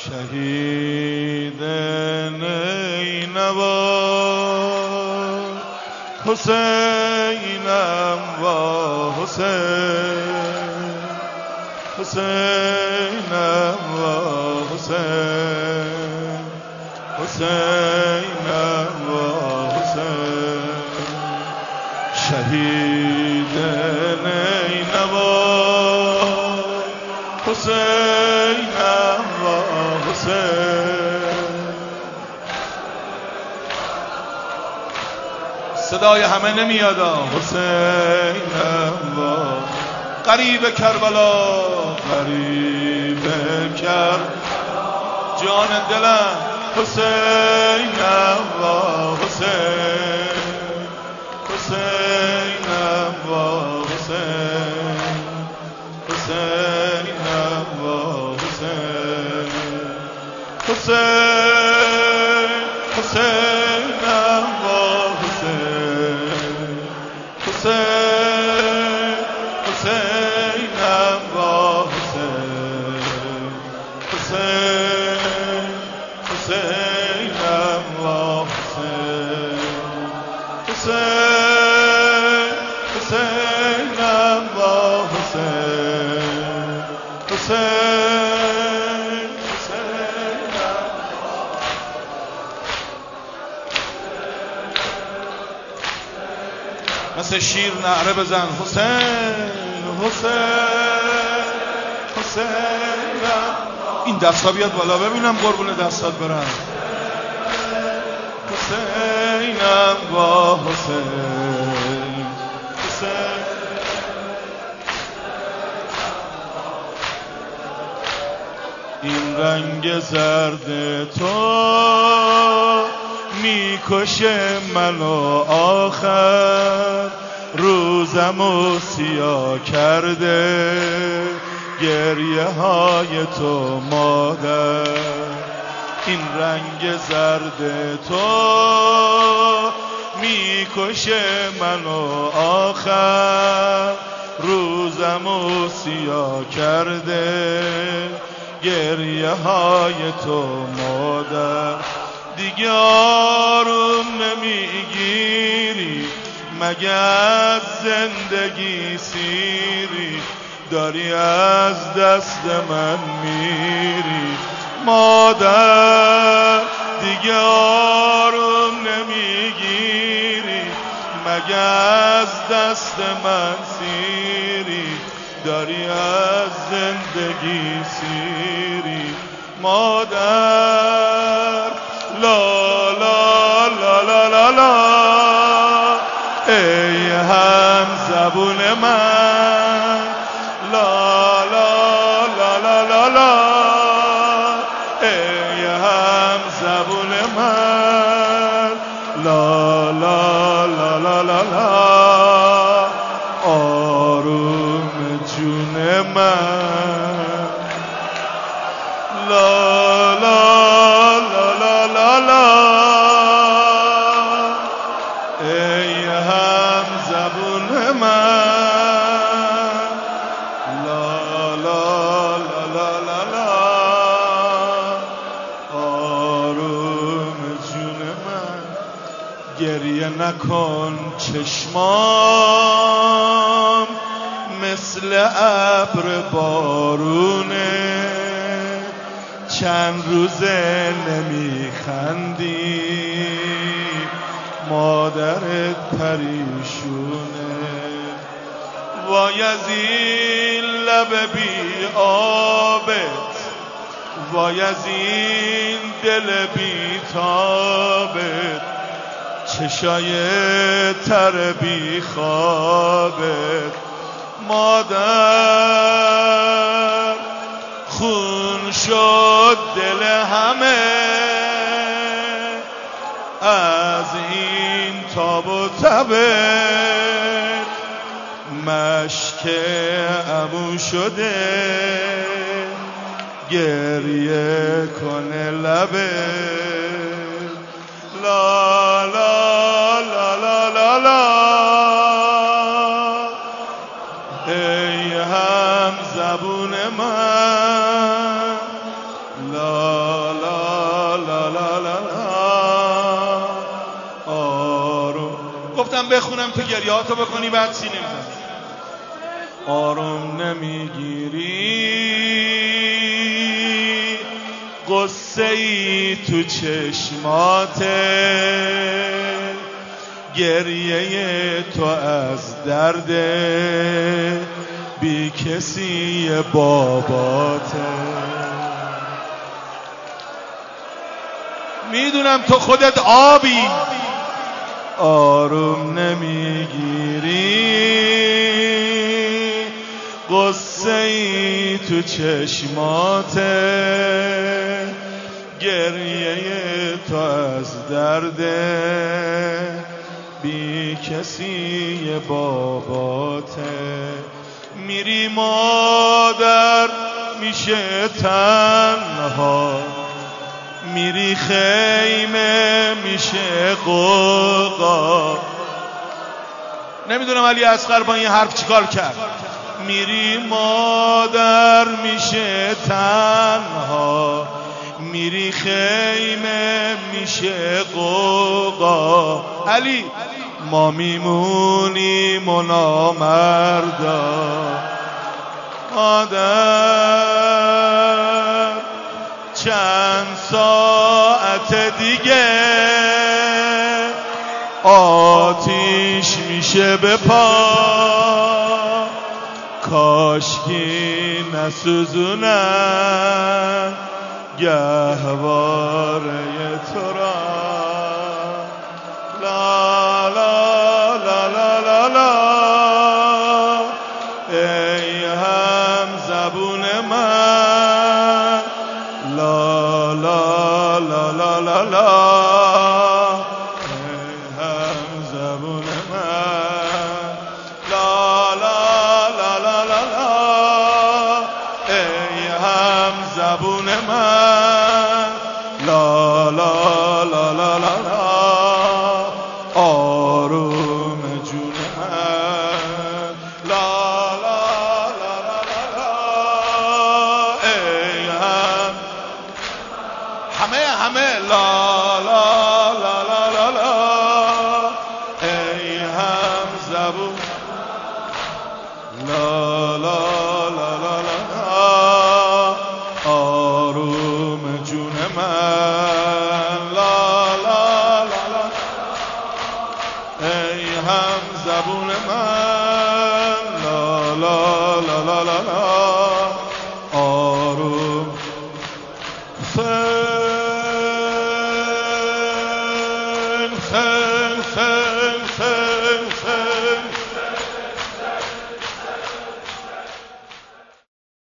شهید نینوا حسینم و حسین، حسینم و حسین، حسینم و حسین. شهید نینوا حسینم و حسین. صدای همه نمیاد. حسینم و غریب کربلا، غریب کربلا، جان دلم حسینم و حسین، حسینم و حسین، حسینم و حسین، حسین، حسینم و حسین، حسین، حسینم و حسین، حسین، حسینم و حسین، حسین، حسینم و حسین، حسین، حسینم. مثل شیر نعره بزن حسین، حسین، حسینم. این دستا بیاد بالا ببینم قربون دستات برم. حسینم با حسین، حسین. این رنگ زرد تو میکشه منو، آخر روزمو سیاه کرده گریه های تو مادر. این رنگ زرد تو میکشه منو، آخر روزمو سیاه کرده گریه های تو مادر. دیگه آروم نمیگیری مگه از زندگی سیری، داری از دست من میری مادر. دیگه آروم نمیگیری مگه از دست من سیری، داری از زندگی سیری مادر. لا لا لا لا لا لا ای هم زبون من، لا لا لا لا لا لا ای هم زبون من، لا لا لا لا لا لا آروم جون من، لا لا لا لا لا لا ای هم زبون من، لا لا لا لا لا لا آروم جون من. گریه نکن چشمام مثل ابر بارونه، چند روزه نمیخندی مادرت پریشونه. وای از این لب بی آبت، وای از این دل بی تابت، چشای تر بی خوابت مادر. خون شد دل همه از این تاب و تبت، مشک عمو شده گریه کنه لبت، لا لا لا لا لا لا ای هم زبون من، لا گفتم بخونم تو گریهاتو بکنی بعد سینه میزنم. آروم نمیگیری قصه ای تو چشماته، گریه تو از درد بی کسی باباته. میدونم تو خودت آبی، آروم نمیگیری قصه ای تو چشماته، گریه تو از درد بی کسی باباته. میری مادر میشه تنها، میری خیمه میشه قوقا. نمیدونم علی اصغر با این حرف چیکار کرد. میری مادر میشه تنها، میری خیمه میشه قوقا. علی ما میمونیم و نامردا. مادر چند ساعت دیگه آتیش میشه به پا، کاشکی نسوزونن گهواره تو را. لا لا لا لا لا لا ای هم زبون من. لا لا لا لا لا لا ای هم زبون من. لا لا لا لا لا لا ای هم زبون من. لا لا لا لا لا لا آروم جون من. لا لا لا لا لا لا ای هم همه لا لا لا لا لا لا ای هم زبون. لا لا لا لا لا آروم جون من.